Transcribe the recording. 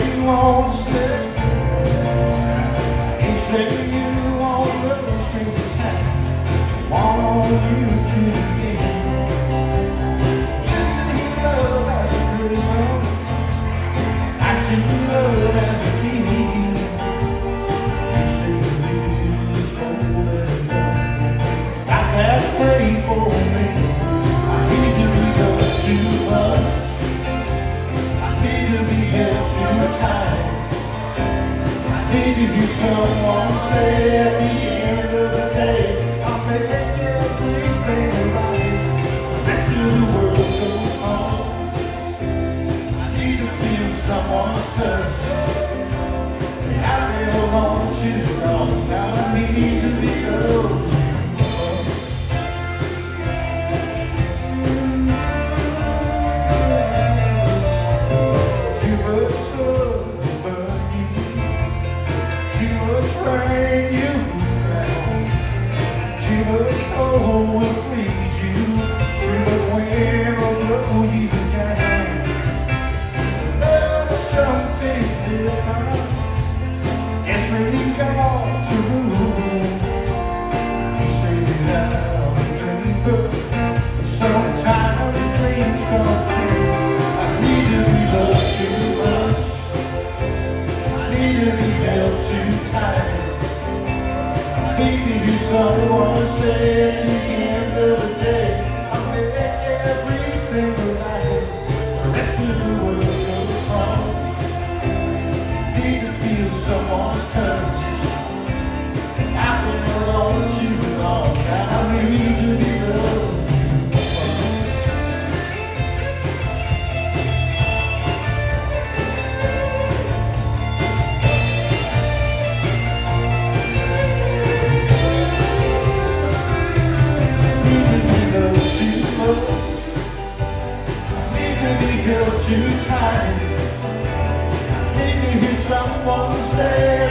you won't stay. You say you won't let the strings attached. Want you to begin. Listen, you love as a prison. I see love as a key. You say you need this golden love. Got that pay for me. I need to be done too much. I need to be held too tight. I need to hear someone say at the end of the day, I'll make everything right. The rest of the world goes on. I need to feel someone's touch. I've been alone too long. Now I need to be held. Sometimes dreams come true. I need to be loved too much. I need to be held too tight. I need to hear someone say at the end of the day, I'll make everything right. The rest of the world goes wrong. I need to feel someone's touch. I've been alone too long. I need to be loved. Held too tight. I need to hear someone say